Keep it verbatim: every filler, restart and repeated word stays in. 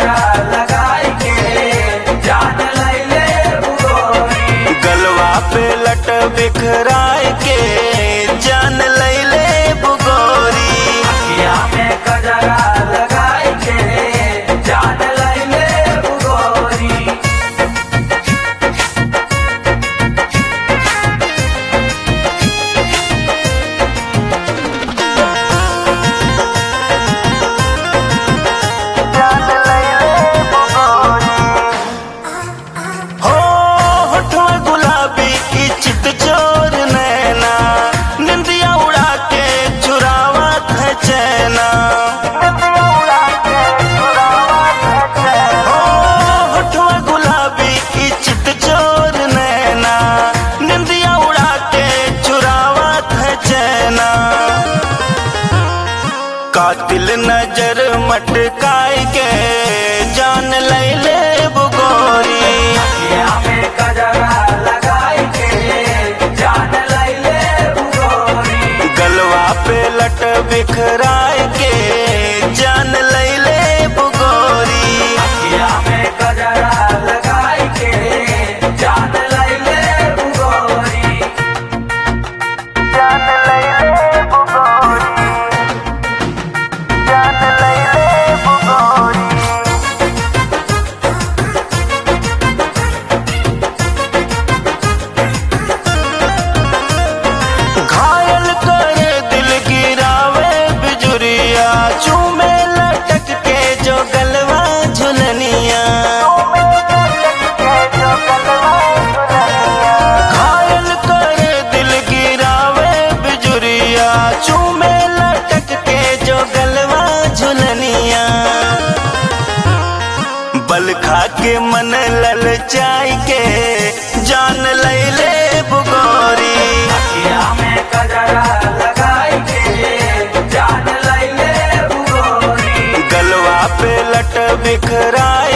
कजरा लगाई के जान लैले बुगोरी। गलवा पे लट बिखराय के जान लैले बुगोरी। अखिया में कजरा लगाई के जान लैले बुगोरी। हो होठवा गुलाबी की चित चोर नैना, निंदिया उड़ा के चुरावत है चैना। हो होठवा गुलाबी की चित चोर नैना, निंदिया उड़ा के चुरावत है चैना। कातिल नजर मटकाय के जान लैले बुगोरी। अखिया में कजरा लगाई के जान लैले बुगोरी। गलवा पे लट बिखराय के जान लैले बुगोरी। अखिया में कजरा लगाई के जान लैले बुगोरी। जान लैले बुगोरी। जान लैले बुगोरी। घायल करे दिल गिरावे बिजुरिया, चूमे लटक के जो गलवा झुलनिया। घायल करे दिल गिरावे बिजुरिया, चूमे लटक के जो गलवा झुलनिया। बल खा के मन ललचाई के जान लैले बुगोरी। अखिया में कजरा लगाई के जान लैले बुगोरी। गलवा पे लट बिखराय